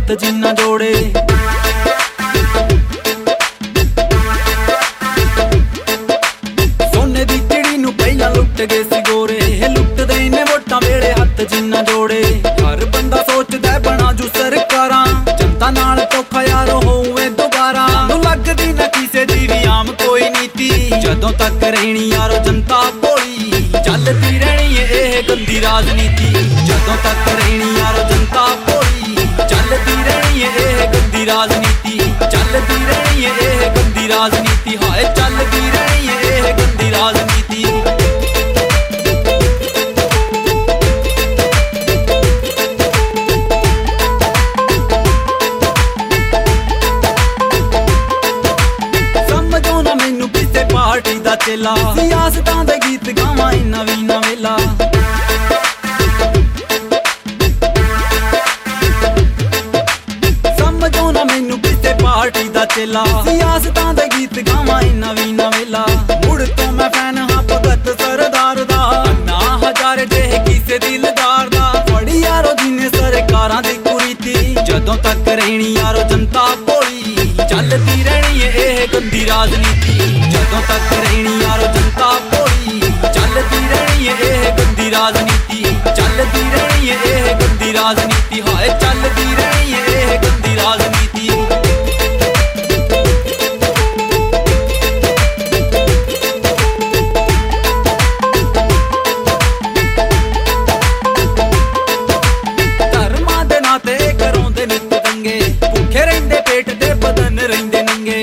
हथ जिन्ना जोड़े। सोने दी चिड़ी नूं पहलां लुट गए सी गोरे, लुटदे ने वोटां वेले हथ जिन्ना जोड़े। हर बंदा सोचदा बना जू सरकारां, जनता नाल धोखा यार होवे दोबारा। नूं लगदी ना किसे दी वी आम कोई नीति, जदों तक रहनी यारो जनता भोली, चलदी रहनी ये गंदी राजनीति। जदों तक रहनी यारो जनता भोली, चलदी रहनी ये गंदी राजनीति। चलदी रहनी ये गंदी राजनीति, हाय चलदी रहनी ये गंदी राजनीति। समझो ना मैनू किसे पार्टी दा चेला, सियासतां दे गीत गावां इन्ना वी ना वेला। समझो ना मैनू किसे पार्टी दा चेला, सियासतां दे गीत गावां इन्ना वी ना वेला। मुड़ तो मैं फैन हां भगत सरदार दा, अन्ना हजारे जेह किसे दिलदार दा। फड़ी यारो जिन्ने सरकारां दी कुरीति, जदों तक रहनी यारो जनता भोली, चलदी रहनी ये गंदी राजनीति। जदों तक रहनी यारो जनता भोली, चलदी रहनी ये गंदी राजनीति। चलदी रहनी ये गंदी राजनीति, हाय चलदी रहनी ये गंदी राजनीति। धर्मां दे नाते कराउंदे नित दंगे, भुखे रहिंदे पेट ते बदन रहिंदे नंगे।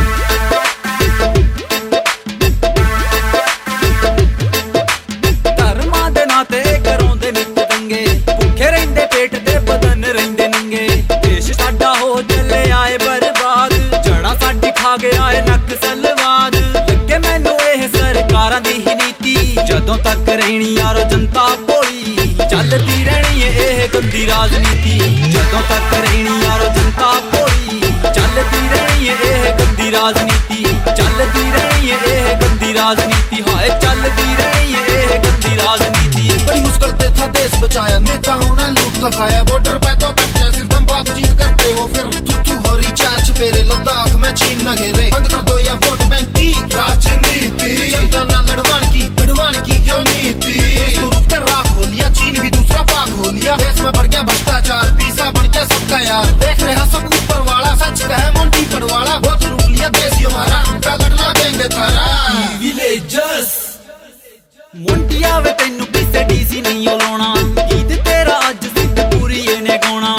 धर्मां दे नाते कराउंदे नित दंगे, भुखे रहिंदे पेट ते बदन रहिंदे नंगे। देश साडा हो चले आए बर्बाद, जड़ा साडी खा गया है नक्सलवाद। लगे मैनू ये सरकारां दी ही नीति, जदों तक रहनी यारो जनता भोली, चलदी रहनी ये गंदी राजनीति। जदों तक रहनी यारो जनता भोली, चलदी रहनी ये गंदी राजनीति। चलदी रहनी ये गंदी राजनीति, हाय चलदी रहनी ये गंदी राजनीति। बड़ी मुश्किल पे था देश बचाया, नेताओं ने लूट लगाया। बॉर्डर पे तो कब्जा सिर्फ हम बातचीत करते हो, फिर तू हो रही चार चुफेरे। लद्दाख में चीन न घेरे, बंद कर दो या वोट बैंक की राजनीति। जनता ना लड़वान की क्यों नीति। रूप कर राख हो लिया, चीन भी दूसरा पाक हो लिया। देश में बढ़ गया भ्रष्टाचार, पीसा बढ़ गया सबका यार। देख रहे सब ऊपर वाला, सच कहे मोंटी पड़वाला। बहुत लूट लिया देश हमारा, रगड़ना देंगे थारा। विलेजर्स मुंडिया वे तैनू किसे डीसी नहीं लाउणा, गीत तेरा अज सिद्ध पूरी ने गाउणा।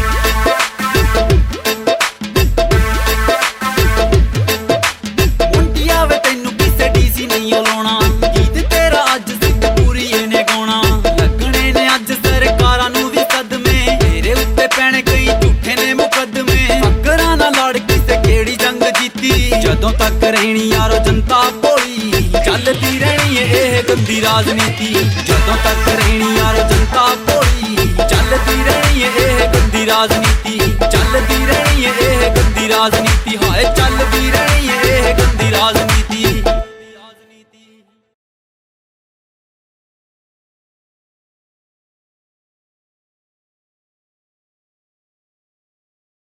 मुंडिया वे तैनू किसे डीसी नहीं लाउणा, गीत तेरा अज सिद्ध पूरी ने गाउणा। लगने ने अज सरकारां नू वी कदमे, तेरे उत्ते पैणे कई झूठे ने मुकदमे। अकरां ना लड़ किसे केड़ी जंग जीती, जदों तक रहनी यारो जनता भोली, चलदी रहनी ये गंदी राजनीति। जदों तक रहनी यारो जनता भोली, चलदी रहनी ये गंदी राजनीति। चलदी रहनी ये गंदी राजनीति।